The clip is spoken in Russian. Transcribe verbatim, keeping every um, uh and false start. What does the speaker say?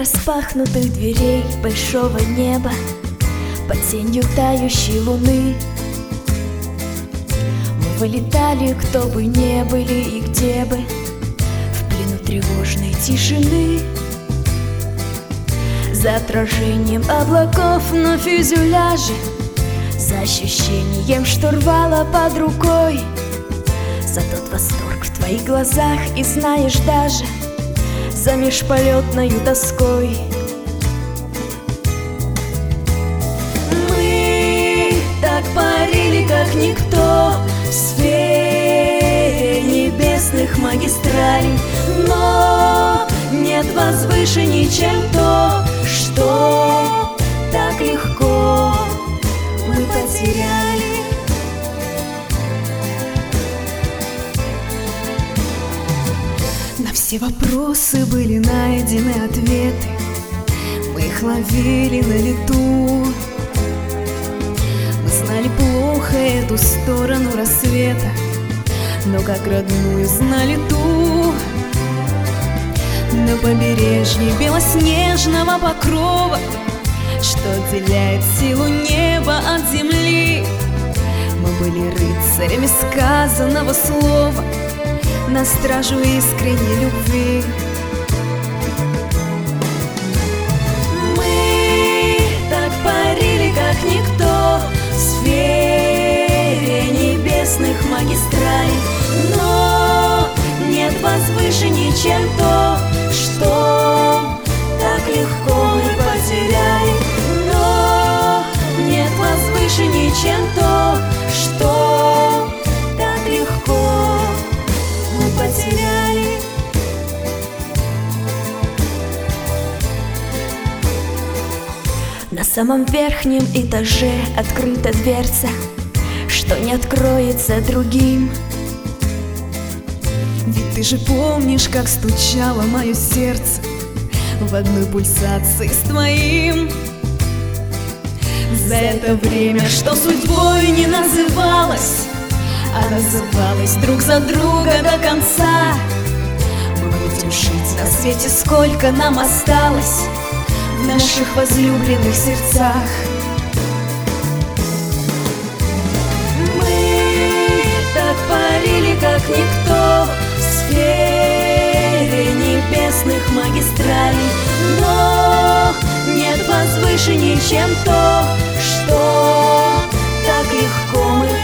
распахнутых дверей большого неба, под тенью тающей луны мы вылетали, кто бы не были и где бы, в плену тревожной тишины. За отражением облаков на фюзеляже, за ощущением штурвала под рукой, за тот восторг в твоих глазах и, знаешь, даже за межполетною тоской. Мы так парили, как никто, в сфере небесных магистралей, но нет возвышенней, чем то, что так легко мы потеряли. На все вопросы были найдены ответы, мы их ловили на лету. Мы знали плохо эту сторону рассвета, но как родную знали ту. На побережье белоснежного покрова, что отделяет силу неба от земли, мы были рыцарями сказанного слова, на стражу искренней любви. Мы так парили, как никто, в сфере небесных магистралей, но нет возвышенней, чем то, что так легко мы потеряли. Но нет возвышенней, чем то, что так легко мы потеряли. На самом верхнем этаже открыта дверца, что не откроется другим. Ведь ты же помнишь, как стучало мое сердце в одной пульсации с твоим. За это время, что судьбой не называлось, а называлось друг за друга до конца, мы будем жить на свете, сколько нам осталось в наших возлюбленных сердцах. Мы так парили, как никто, в сфере небесных магистралей, но нет возвышенней, чем то, что так легко мы